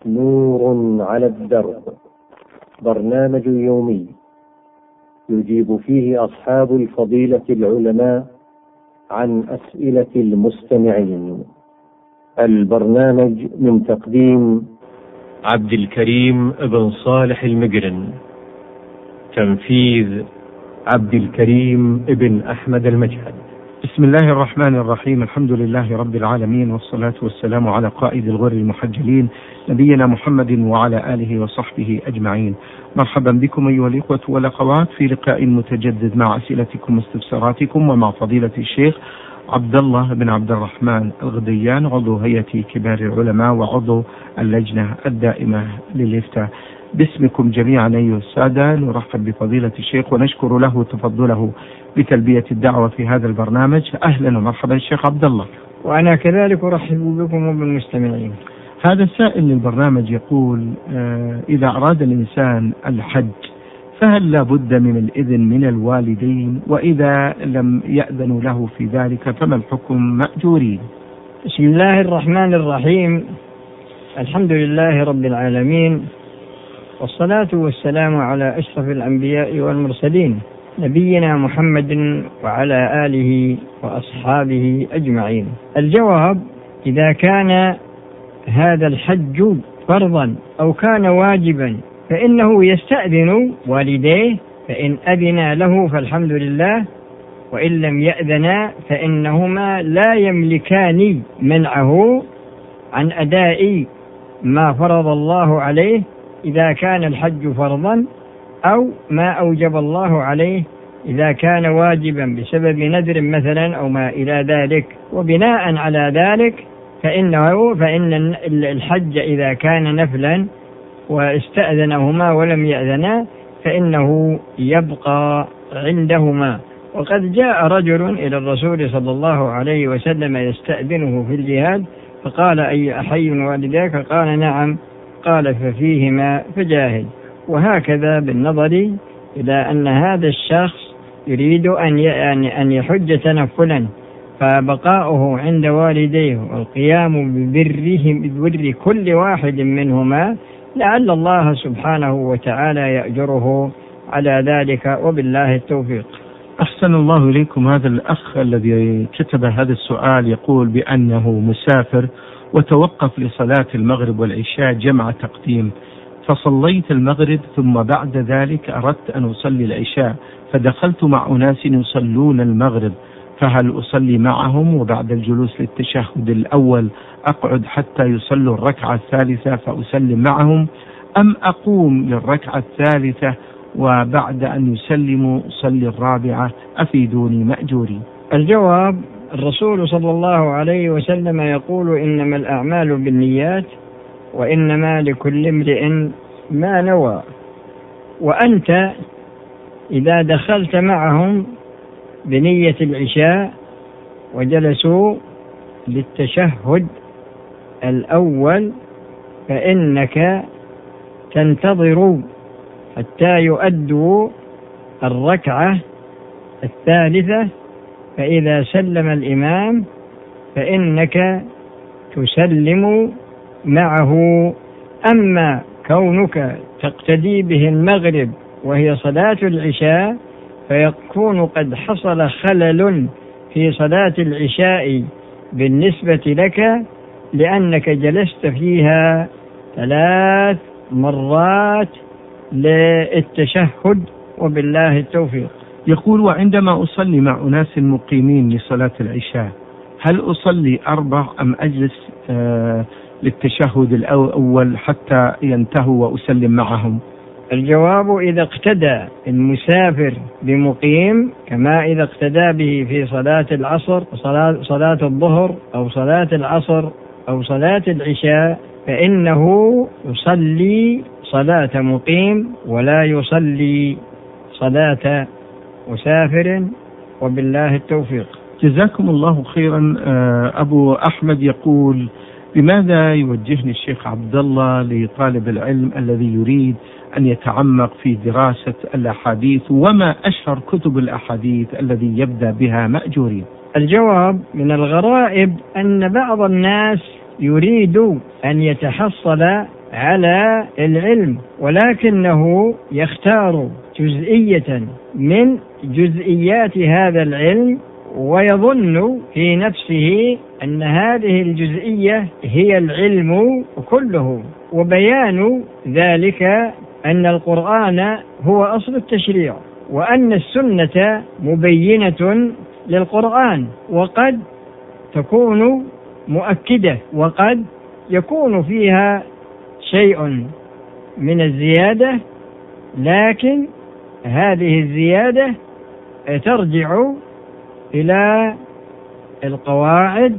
نور على الدرب، برنامج يومي يجيب فيه أصحاب الفضيلة العلماء عن أسئلة المستمعين. البرنامج من تقديم عبد الكريم بن صالح المقرن، تنفيذ عبد الكريم بن أحمد المجهد. بسم الله الرحمن الرحيم. الحمد لله رب العالمين، والصلاة والسلام على قائد الغر المحجلين نبينا محمد وعلى آله وصحبه أجمعين. مرحبا بكم أيها الإخوة والأخوات في لقاء متجدد مع أسئلتكم واستفساراتكم، ومع فضيلة الشيخ عبد الله بن عبد الرحمن الغديان، عضو هيئة كبار العلماء وعضو اللجنة الدائمة للإفتاء. باسمكم جميعا أيها السادة نرحب بفضيلة الشيخ ونشكر له تفضله بتلبية الدعوة في هذا البرنامج. أهلا ومرحبا الشيخ عبد الله. وأنا كذلك أرحب بكم وبالمستمعين. هذا السائل للبرنامج يقول: إذا أراد الإنسان الحج فهل لا بد من الإذن من الوالدين؟ وإذا لم يأذنوا له في ذلك فما الحكم مأجورين؟ بسم الله الرحمن الرحيم. الحمد لله رب العالمين، والصلاة والسلام على أشرف الأنبياء والمرسلين نبينا محمد وعلى آله وأصحابه أجمعين. الجواب: إذا كان هذا الحج فرضا أو كان واجبا فإنه يستأذن والديه، فإن أذن له فالحمد لله، وإن لم يأذنا فإنهما لا يملكان منعه عن أداء ما فرض الله عليه إذا كان الحج فرضا، أو ما أوجب الله عليه إذا كان واجبا بسبب نذر مثلا أو ما إلى ذلك. وبناء على ذلك فإن الحج إذا كان نفلا واستأذنهما ولم يأذنا فإنه يبقى عندهما. وقد جاء رجل إلى الرسول صلى الله عليه وسلم يستأذنه في الجهاد، فقال: أي أحي والداك؟ قال: نعم. قال: ففيهما فجاهد. وهكذا بالنظر إلى أن هذا الشخص يريد أن يحج تنفلا، فبقاؤه عند والديه والقيام ببر كل واحد منهما لعل الله سبحانه وتعالى يأجره على ذلك، وبالله التوفيق. أحسن الله إليكم. هذا الأخ الذي كتب هذا السؤال يقول بأنه مسافر وتوقف لصلاة المغرب والعشاء جمع تقديم، فصليت المغرب ثم بعد ذلك أردت أن أصلي العشاء، فدخلت مع أناس يصلون المغرب، فهل أصلي معهم وبعد الجلوس للتشهد الأول أقعد حتى يصلوا الركعة الثالثة فأسلم معهم، أم أقوم للركعة الثالثة وبعد أن يسلموا أصلي الرابعة؟ أفيدوني مأجوري. الجواب: الرسول صلى الله عليه وسلم يقول: إنما الأعمال بالنيات وإنما لكل امرئ ما نوى. وأنت إذا دخلت معهم بنية العشاء وجلسوا للتشهد الأول فإنك تنتظر حتى يؤدوا الركعة الثالثة، فإذا سلم الإمام فإنك تسلم معه. أما كونك تقتدي به المغرب وهي صلاة العشاء فيكون قد حصل خلل في صلاة العشاء بالنسبة لك، لأنك جلست فيها 3 مرات للتشهد، وبالله التوفيق. يقول: وعندما أصلي مع أناس مقيمين لصلاة العشاء هل أصلي 4 أم أجلس للتشهد الأول حتى ينتهوا وأسلم معهم؟ الجواب: إذا اقتدى المسافر بمقيم كما إذا اقتدى به في صلاة العصر صلاة الظهر أو صلاة العصر أو صلاة العشاء فإنه يصلي صلاة مقيم ولا يصلي صلاة مسافر، وبالله التوفيق. جزاكم الله خيرا. أبو أحمد يقول: بماذا يوجهني الشيخ عبد الله لطالب العلم الذي يريد أن يتعمق في دراسة الأحاديث، وما أشهر كتب الأحاديث الذي يبدأ بها مأجورين؟ الجواب: من الغرائب أن بعض الناس يريد أن يتحصل على العلم، ولكنه يختار جزئية من جزئيات هذا العلم ويظن في نفسه أن هذه الجزئية هي العلم كله. وبيان ذلك أن القرآن هو أصل التشريع، وأن السنة مبينة للقرآن، وقد تكون مؤكدة، وقد يكون فيها شيء من الزيادة، لكن هذه الزيادة ترجع إلى القواعد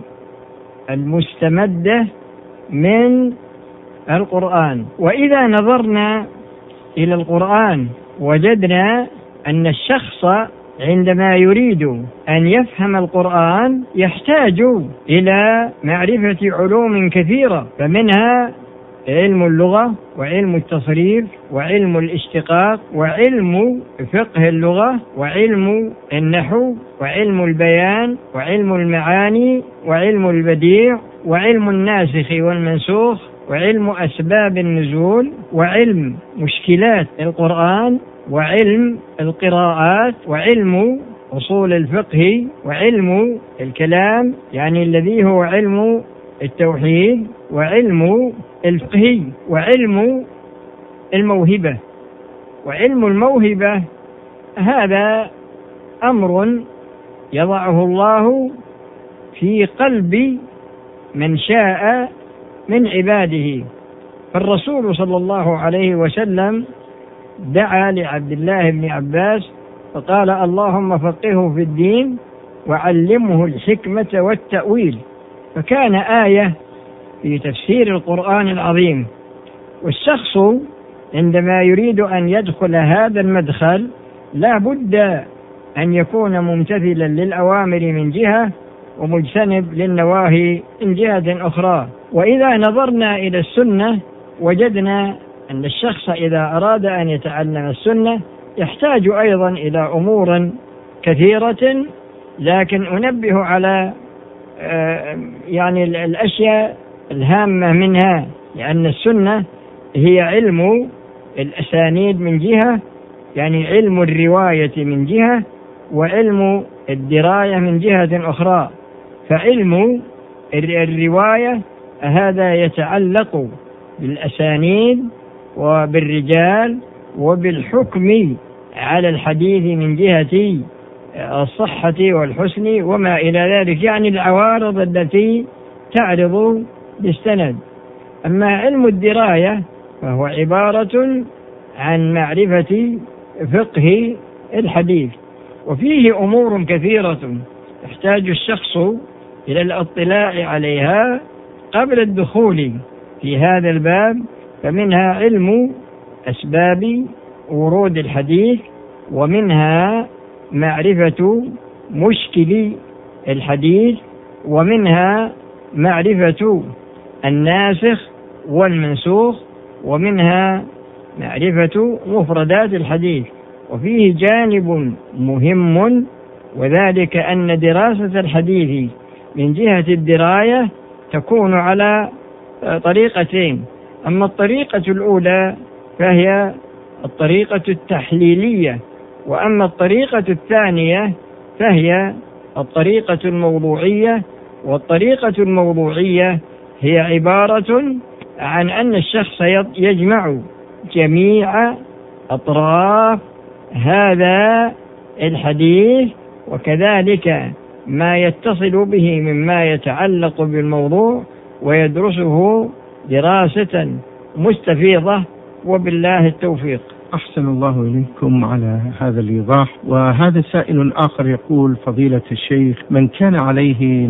المستمدة من القرآن. وإذا نظرنا إلى القرآن وجدنا أن الشخص عندما يريد أن يفهم القرآن يحتاج إلى معرفة علوم كثيرة، فمنها علم اللغة وعلم التصريف وعلم الاشتقاق وعلم فقه اللغة وعلم النحو وعلم البيان وعلم المعاني وعلم البديع وعلم الناسخ والمنسوخ وعلم أسباب النزول وعلم مشكلات القرآن وعلم القراءات وعلم أصول الفقه وعلم الكلام، يعني الذي هو علم التوحيد، وعلم الفقه وعلم الموهبة. وعلم الموهبة هذا أمر يضعه الله في قلب من شاء من عباده. فالرسول صلى الله عليه وسلم دعا لعبد الله بن عباس فقال: اللهم فقهه في الدين وعلمه الحكمة والتأويل. فكان آية في تفسير القرآن العظيم. والشخص عندما يريد أن يدخل هذا المدخل لا بد أن يكون ممتثلا للأوامر من جهة ومجتنب للنواهي من جهة أخرى. وإذا نظرنا إلى السنة وجدنا أن الشخص إذا أراد أن يتعلم السنة يحتاج أيضا إلى أمور كثيرة، لكن أنبه على يعني الأشياء الهامة منها، لأن السنة هي علم الأسانيد من جهة، يعني علم الرواية من جهة، وعلم الدراية من جهة أخرى. فعلم الرواية هذا يتعلق بالأسانيد وبالرجال وبالحكم على الحديث من جهة الصحة والحسن وما إلى ذلك، يعني العوارض التي تعرض بالسند. أما علم الدراية فهو عبارة عن معرفة فقه الحديث، وفيه أمور كثيرة يحتاج الشخص إلى الاطلاع عليها قبل الدخول في هذا الباب. فمنها علم أسباب ورود الحديث، ومنها معرفة مشكل الحديث، ومنها معرفة الناسخ والمنسوخ، ومنها معرفة مفردات الحديث. وفيه جانب مهم، وذلك أن دراسة الحديث من جهة الدراية تكون على طريقتين. أما الطريقة الأولى فهي الطريقة التحليلية، وأما الطريقة الثانية فهي الطريقة الموضوعية. والطريقة الموضوعية هي عبارة عن أن الشخص يجمع جميع أطراف هذا الحديث، وكذلك ما يتصل به مما يتعلق بالموضوع، ويدرسه دراسة مستفيضة، وبالله التوفيق. أحسن الله إليكم على هذا الإيضاح. وهذا سائل آخر يقول: فضيلة الشيخ، من كان عليه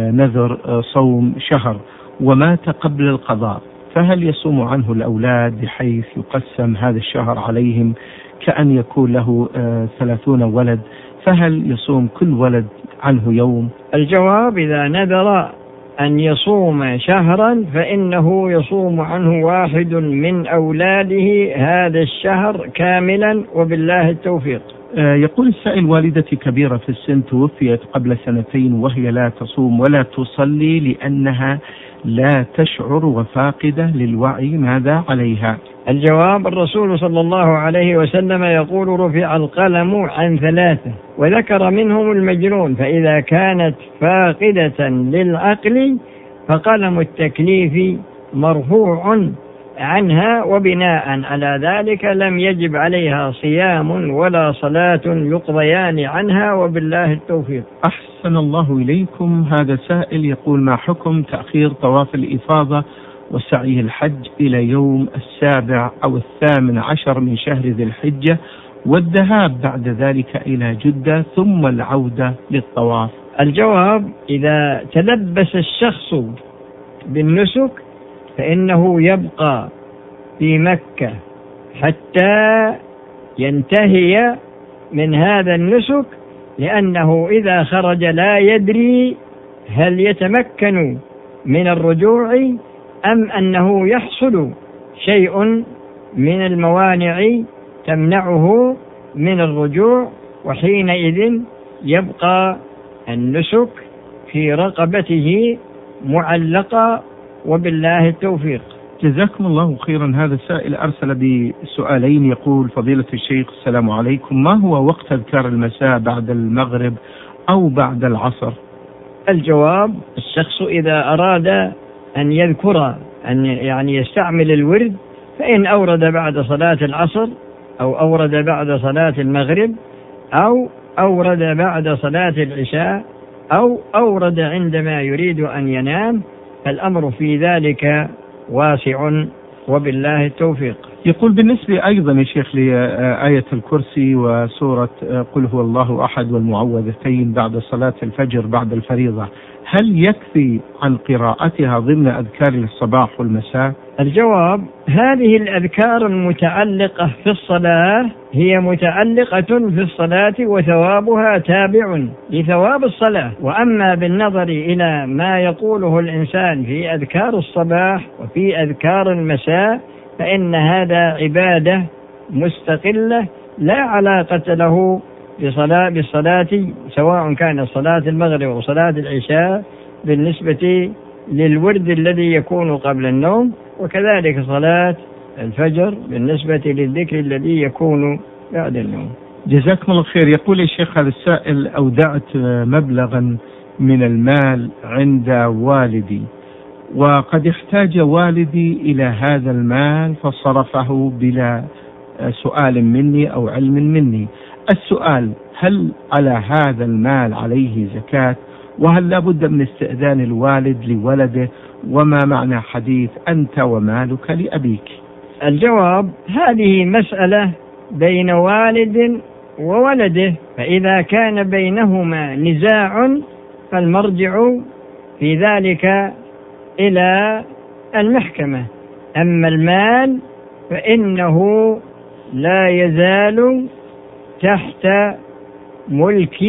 نذر صوم شهر ومات قبل القضاء، فهل يصوم عنه الأولاد بحيث يقسم هذا الشهر عليهم كأن يكون له 30 ولد، فهل يصوم كل ولد عنه يوم؟ الجواب: إذا نذر أن يصوم شهرا فإنه يصوم عنه واحد من أولاده هذا الشهر كاملا، وبالله التوفيق. يقول السائل: والدتي كبيرة في السن، توفيت قبل 2 وهي لا تصوم ولا تصلي لأنها لا تشعر وفاقدة للوعي، ماذا عليها؟ الجواب: الرسول صلى الله عليه وسلم يقول: رفع القلم عن 3 وذكر منهم المجنون، فإذا كانت فاقدة للعقل فقلم التكليف مرفوع عنها، وبناء على ذلك لم يجب عليها صيام ولا صلاة يقضيان عنها، وبالله التوفيق. أحسن الله إليكم. هذا سائل يقول: ما حكم تأخير طواف الإفاضة وسعي الحج إلى يوم 7 أو 18 من شهر ذي الحجة، والذهاب بعد ذلك إلى جدة ثم العودة للطواف؟ الجواب: إذا تلبس الشخص بالنسك فإنه يبقى في مكة حتى ينتهي من هذا النسك، لأنه إذا خرج لا يدري هل يتمكن من الرجوع أم أنه يحصل شيء من الموانع تمنعه من الرجوع، وحينئذ يبقى النسك في رقبته معلقة، وبالله التوفيق. جزاكم الله خيرا. هذا السائل أرسل بسؤالين، يقول: فضيلة الشيخ السلام عليكم، ما هو وقت أذكار المساء بعد المغرب أو بعد العصر؟ الجواب: الشخص إذا أراد أن يذكر أن يستعمل الورد، فإن أورد بعد صلاة العصر أو أورد بعد صلاة المغرب أو أورد بعد صلاة العشاء أو أورد عندما يريد أن ينام، فالأمر في ذلك واسع، وبالله التوفيق. يقول: بالنسبة أيضا يا شيخ لآية الكرسي وسورة قل هو الله أحد والمعوذتين بعد صلاة الفجر بعد الفريضة، هل يكفي عن قراءتها ضمن أذكار الصباح والمساء؟ الجواب: هذه الأذكار المتعلقة في الصلاة هي متعلقة في الصلاة، وثوابها تابع لثواب الصلاة. وأما بالنظر إلى ما يقوله الإنسان في أذكار الصباح وفي أذكار المساء، فإن هذا عبادة مستقلة لا علاقة له بالصلاة، سواء كان صلاة المغرب أو صلاة العشاء، بالنسبة للورد الذي يكون قبل النوم، وكذلك صلاة الفجر بالنسبة للذكر الذي يكون بعد النوم. جزاكم الله خير. يقول الشيخ هذا السائل: أودعت مبلغا من المال عند والدي، وقد احتاج والدي إلى هذا المال فصرفه بلا سؤال مني أو علم مني. السؤال: هل على هذا المال عليه زكاة؟ وهل لا بد من استئذان الوالد لولده؟ وما معنى حديث أنت ومالك لأبيك؟ الجواب: هذه مسألة بين والد وولده، فإذا كان بينهما نزاع فالمرجع في ذلك إلى المحكمة. أما المال فإنه لا يزال تحت ملك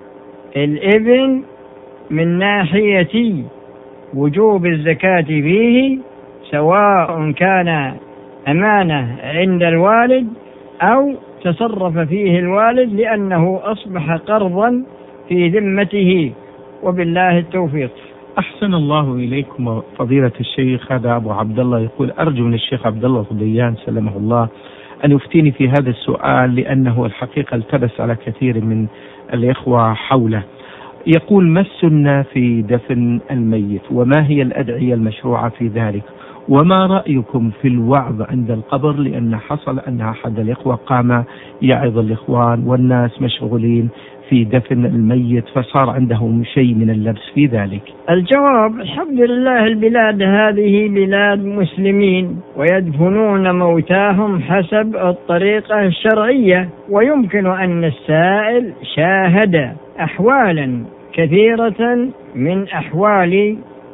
الابن من ناحية وجوب الزكاة فيه، سواء كان أمانة عند الوالد أو تصرف فيه الوالد لأنه أصبح قرضا في ذمته، وبالله التوفيق. أحسن الله إليكم فضيلة الشيخ. هذا أبو عبد الله يقول: أرجو من الشيخ عبد الله الضبيان سلمه الله أن يفتيني في هذا السؤال، لأنه الحقيقة التبس على كثير من الإخوة حوله. يقول: ما السنة في دفن الميت؟ وما هي الأدعية المشروعة في ذلك؟ وما رأيكم في الوعظ عند القبر؟ لأن حصل أن أحد الإخوة قام يعظ الإخوان والناس مشغولين في دفن الميت، فصار عندهم شيء من اللبس في ذلك. الجواب: الحمد لله، البلاد هذه بلاد مسلمين ويدفنون موتاهم حسب الطريقة الشرعية، ويمكن أن السائل شاهد أحوالا كثيرة من أحوال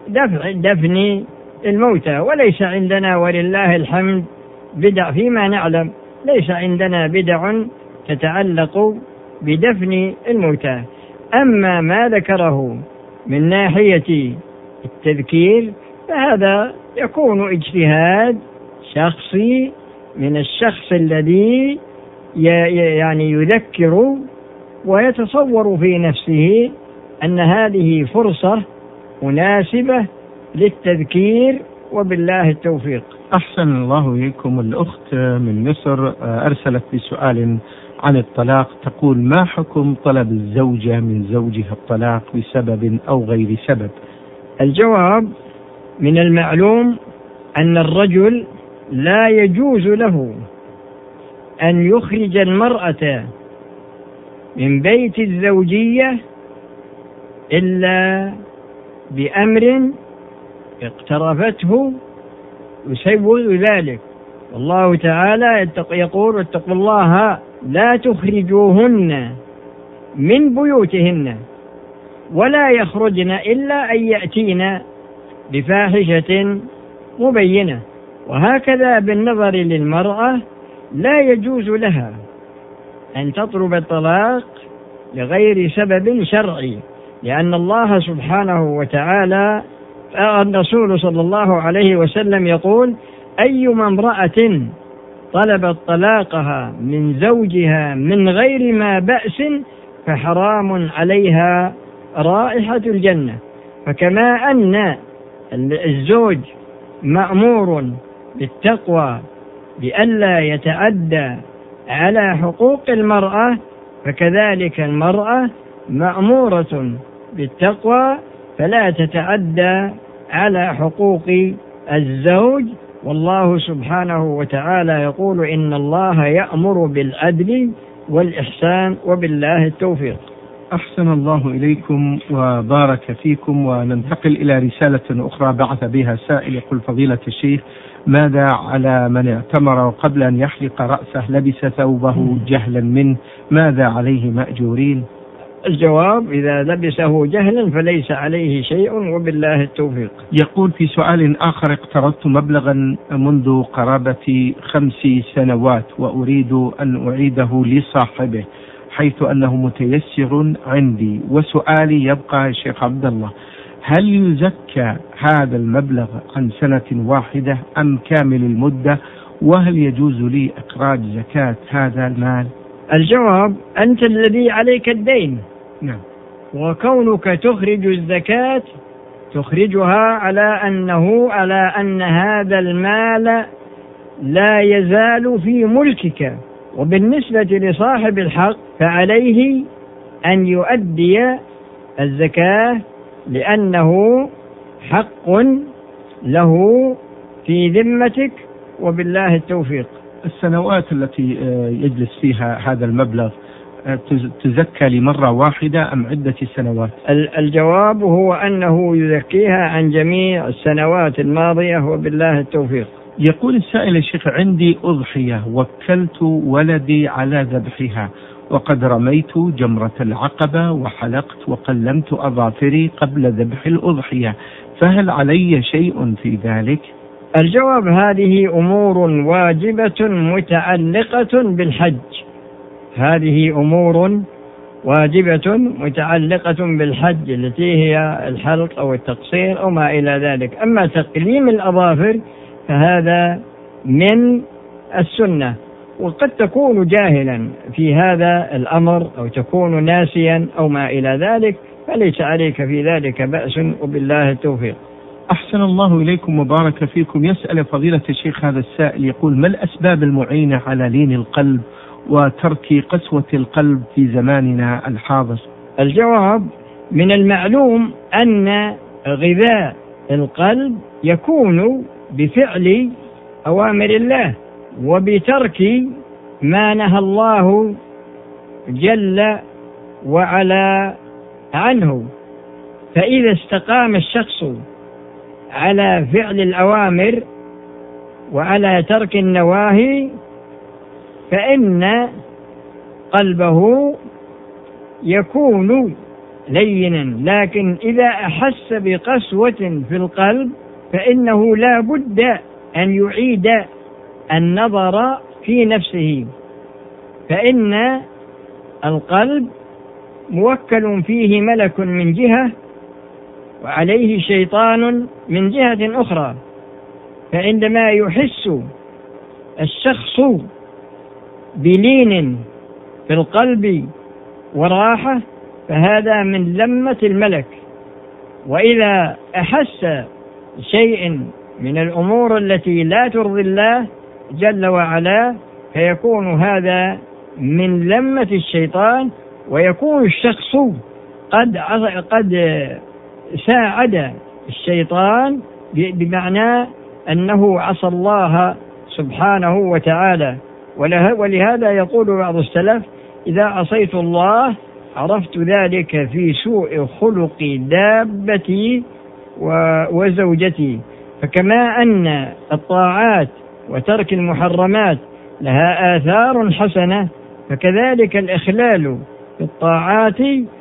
دفن الموتى، وليس عندنا ولله الحمد بدع فيما نعلم، ليس عندنا بدع تتعلق بدفن الموتى. أما ما ذكره من ناحية التذكير فهذا يكون اجتهاد شخصي من الشخص الذي يعني يذكر ويتصور في نفسه أن هذه فرصة مناسبة للتذكير، وبالله التوفيق. أحسن الله إليكم. الأخت من مصر أرسلت بسؤال عن الطلاق، تقول: ما حكم طلب الزوجة من زوجها الطلاق بسبب أو غير سبب؟ الجواب: من المعلوم أن الرجل لا يجوز له أن يخرج المرأة من بيت الزوجية إلا بأمر اقترفته يسوغ ذلك. والله تعالى يقول: اتقوا الله لا تخرجوهن من بيوتهن ولا يخرجن إلا أن يأتين بفاحشة مبينة. وهكذا بالنظر للمرأة لا يجوز لها أن تطلب الطلاق لغير سبب شرعي، لأن الله سبحانه وتعالى الرسول صلى الله عليه وسلم يقول: أيما امرأة طلبت طلاقها من زوجها من غير ما بأس فحرام عليها رائحة الجنة. فكما أن الزوج مأمور بالتقوى بألا يتعدى على حقوق المرأة، فكذلك المرأة مأمورة بالتقوى فلا تتعدى على حقوق الزوج. والله سبحانه وتعالى يقول: إن الله يأمر بالعدل والإحسان، وبالله التوفيق. أحسن الله إليكم وبارك فيكم. وننتقل إلى رسالة أخرى بعث بها سائل يقول: فضيلة الشيخ، ماذا على من اعتمر وقبل أن يحلق رأسه لبس ثوبه جهلا منه، ماذا عليه مأجورين؟ الجواب: إذا لبسه جهلا فليس عليه شيء، وبالله التوفيق. يقول في سؤال آخر: اقترضت مبلغا منذ قرابة 5 سنوات وأريد أن أعيده لصاحبه حيث أنه متيسر عندي، وسؤالي يبقى يا شيخ عبد الله: هل يزكى هذا المبلغ عن سنة واحدة أم كامل المدة؟ وهل يجوز لي إخراج زكاة هذا المال؟ الجواب: أنت الذي عليك الدين. نعم. وكونك تخرج الزكاة تخرجها على أن هذا المال لا يزال في ملكك. وبالنسبة لصاحب الحق فعليه أن يؤدي الزكاة لأنه حق له في ذمتك، وبالله التوفيق. السنوات التي يجلس فيها هذا المبلغ تزكى لمرة واحدة أم عدة سنوات؟ الجواب هو أنه يزكيها عن جميع السنوات الماضية، وبالله التوفيق. يقول السائل: الشيخ، عندي أضحية وكلت ولدي على ذبحها، وقد رميت جمرة العقبة وحلقت وقلمت أظافري قبل ذبح الأضحية، فهل علي شيء في ذلك؟ الجواب: هذه أمور واجبة متعلقة بالحج. هذه أمور واجبة متعلقة بالحج التي هي الحلق أو التقصير أو ما إلى ذلك. أما تقليم الأظافر فهذا من السنة، وقد تكون جاهلا في هذا الأمر أو تكون ناسيا أو ما إلى ذلك، فليس عليك في ذلك بأس، وبالله التوفيق. أحسن الله إليكم وبارك فيكم. يسأل فضيلة الشيخ هذا السائل يقول: ما الأسباب المعينة على لين القلب وترك قسوة القلب في زماننا الحاضر؟ الجواب: من المعلوم أن غذاء القلب يكون بفعل أوامر الله وبترك ما نهى الله جل وعلا عنه. فإذا استقام الشخص على فعل الأوامر وعلى ترك النواهي فإن قلبه يكون لينا. لكن إذا أحس بقسوة في القلب فإنه لا بد أن يعيد النظر في نفسه، فإن القلب موكل فيه ملك من جهة وعليه شيطان من جهة أخرى. فعندما يحس الشخص بلين في القلب وراحة فهذا من لمة الملك. وإذا أحس شيء من الأمور التي لا ترضي الله جل وعلا فيكون هذا من لمة الشيطان، ويكون الشخص قد ساعد الشيطان بمعنى أنه عصى الله سبحانه وتعالى. ولهذا يقول بعض السلف: إذا عصيت الله عرفت ذلك في سوء خلق دابتي وزوجتي. فكما أن الطاعات وترك المحرمات لها آثار حسنة، فكذلك الإخلال في الطاعات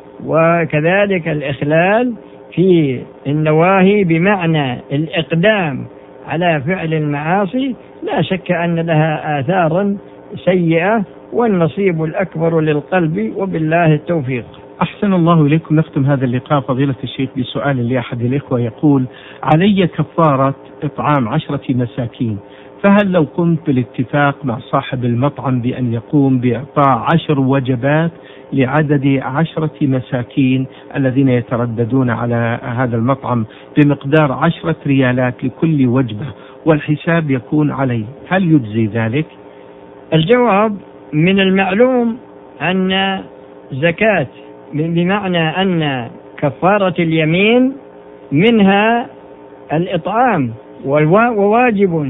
وكذلك الإخلال في النواهي بمعنى الإقدام على فعل المعاصي لا شك أن لها آثارا سيئة، والنصيب الأكبر للقلب، وبالله التوفيق. أحسن الله إليكم. نختم هذا اللقاء فضيلة الشيخ بسؤال لأحد الإخوة يقول: علي كفارة إطعام 10 مساكين، فهل لو قمت بالاتفاق مع صاحب المطعم بأن يقوم بإعطاء 10 وجبات لعدد 10 مساكين الذين يترددون على هذا المطعم بمقدار 10 ريالات لكل وجبة، والحساب يكون عليه، هل يجزي ذلك؟ الجواب: من المعلوم أن زكاة، بمعنى أن كفارة اليمين منها الإطعام، وواجب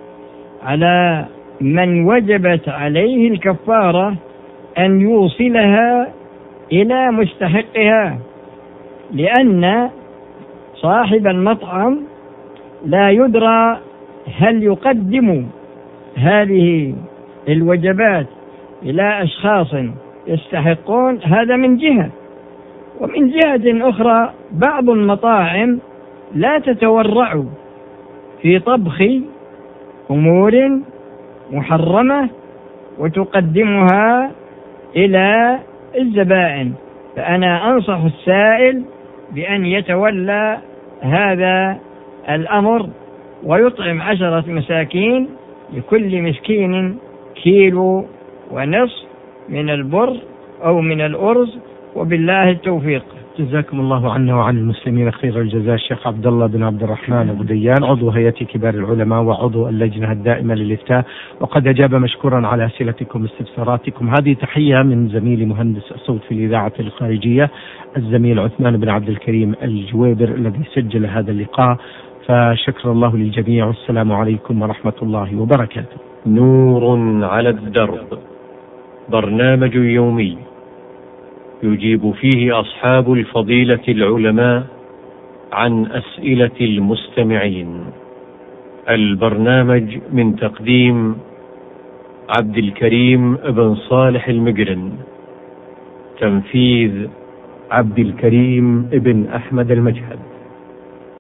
على من وجبت عليه الكفارة أن يوصلها إلى مستحقها، لأن صاحب المطعم لا يدرى هل يقدم هذه الوجبات إلى أشخاص يستحقون، هذا من جهة. ومن جهة أخرى بعض المطاعم لا تتورع في طبخ أمور محرمة وتقدمها إلى الزبائن، فأنا أنصح السائل بأن يتولى هذا الأمر ويطعم 10 مساكين، لكل مسكين 1.5 كيلو من البر أو من الأرز، وبالله التوفيق. جزاكم الله عنا وعن المسلمين خير الجزاء. الشيخ عبد الله بن عبد الرحمن أبو ديان، عضو هيئة كبار العلماء وعضو اللجنة الدائمة للإفتاء، وقد أجاب مشكورا على أسئلتكم واستفساراتكم. هذه تحية من زميلي مهندس الصوت في الإذاعة الخارجية الزميل عثمان بن عبد الكريم الجويبر الذي سجل هذا اللقاء، فشكر الله للجميع، والسلام عليكم ورحمة الله وبركاته. نور على الدرب، برنامج يومي يجيب فيه أصحاب الفضيلة العلماء عن أسئلة المستمعين. البرنامج من تقديم عبد الكريم بن صالح المقرن، تنفيذ عبد الكريم بن أحمد المجهد.